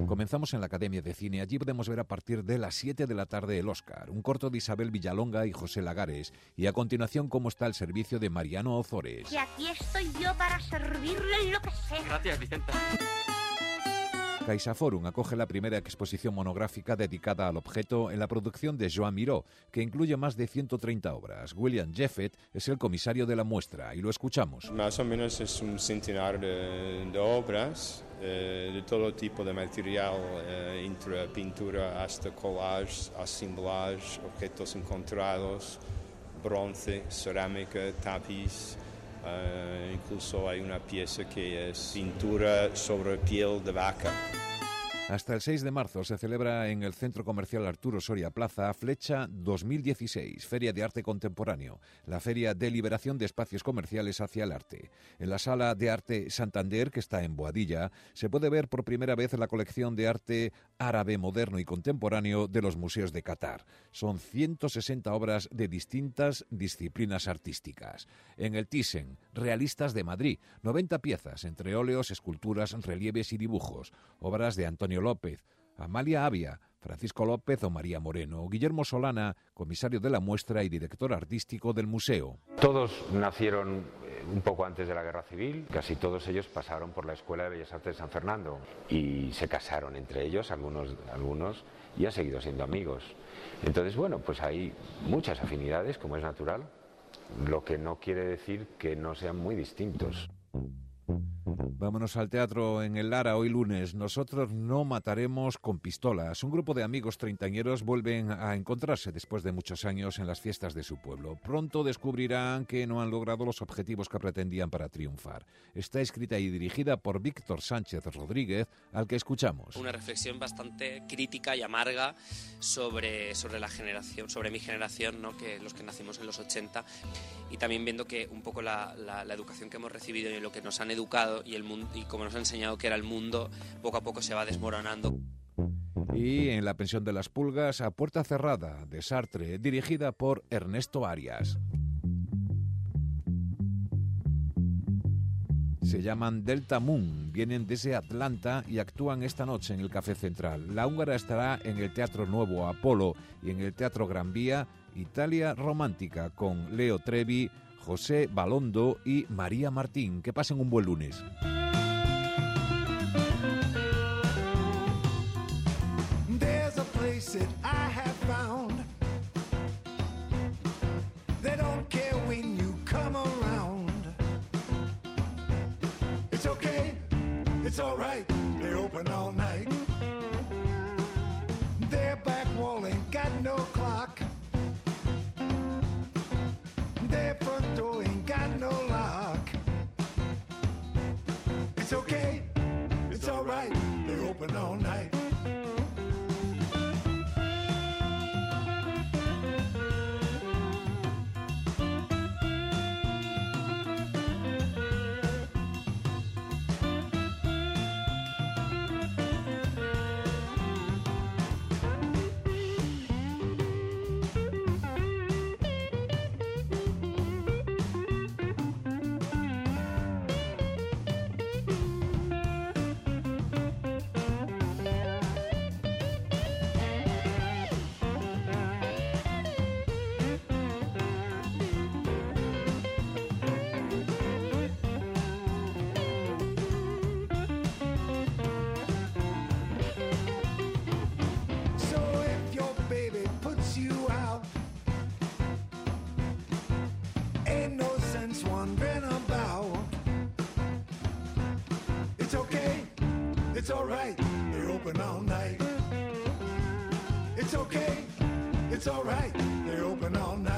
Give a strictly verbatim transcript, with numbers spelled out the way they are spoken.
Comenzamos en la Academia de Cine. Allí podemos ver a partir de las siete de la tarde el Oscar, un corto de Isabel Villalonga y José Lagares, y a continuación cómo está el servicio de Mariano Ozores. Y aquí estoy yo para servirle en lo que sea. Gracias, Vicenta. CaixaForum acoge la primera exposición monográfica dedicada al objeto en la producción de Joan Miró, que incluye más de ciento treinta obras. William Jeffet es el comisario de la muestra y lo escuchamos. Más o menos es un centenar de, de obras, eh, de todo tipo de material, eh, entre pintura hasta collage, assemblage, objetos encontrados, bronce, cerámica, tapiz. Uh, incluso hay una pieza que es pintura sobre piel de vaca. Hasta el seis de marzo se celebra en el Centro Comercial Arturo Soria Plaza Flecha dos mil dieciséis, Feria de Arte Contemporáneo, la feria de liberación de espacios comerciales hacia el arte. En la Sala de Arte Santander, que está en Boadilla, se puede ver por primera vez la colección de arte árabe moderno y contemporáneo de los museos de Qatar. Son ciento sesenta obras de distintas disciplinas artísticas. En el Thyssen, Realistas de Madrid, noventa piezas, entre óleos, esculturas, relieves y dibujos, obras de Antonio López, Amalia Avia, Francisco López o María Moreno, Guillermo Solana, comisario de la muestra y director artístico del museo. Todos nacieron un poco antes de la Guerra Civil, casi todos ellos pasaron por la Escuela de Bellas Artes de San Fernando y se casaron entre ellos, algunos, algunos y han seguido siendo amigos. Entonces, bueno, pues hay muchas afinidades, como es natural, lo que no quiere decir que no sean muy distintos. Vámonos al teatro en el Lara hoy lunes. Nosotros no mataremos con pistolas. Un grupo de amigos treintañeros vuelven a encontrarse después de muchos años en las fiestas de su pueblo. Pronto descubrirán que no han logrado los objetivos que pretendían para triunfar. Está escrita y dirigida por Víctor Sánchez Rodríguez, al que escuchamos. Una reflexión bastante crítica y amarga sobre, sobre la generación, sobre mi generación, ¿no? Que los que nacimos en los ochenta, y también viendo que un poco la, la, la educación que hemos recibido y lo que nos han educado y el mundo, y como nos ha enseñado que era el mundo, poco a poco se va desmoronando. Y en La pensión de las pulgas, A puerta cerrada, de Sartre, dirigida por Ernesto Arias. Se llaman Delta Moon, vienen desde Atlanta y actúan esta noche en el Café Central. La húngara estará en el Teatro Nuevo Apolo y en el Teatro Gran Vía, Italia Romántica, con Leo Trevi, José Balondo y María Martín. Que pasen un buen lunes. There's a place that I have found. They don't care when you come around. It's okay, it's alright, they open all night. Their back wall ain't got no clock. Their front door ain't got no lock. It's okay, it's alright, they're open all night. It's alright, they're open all night. It's okay, it's alright, they're open all night.